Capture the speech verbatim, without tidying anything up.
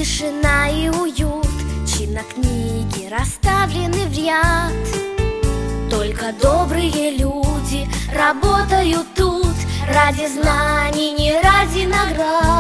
тишина и уют, чинно книги расставлены в ряд. Только добрые люди работают тут ради знаний, не ради наград.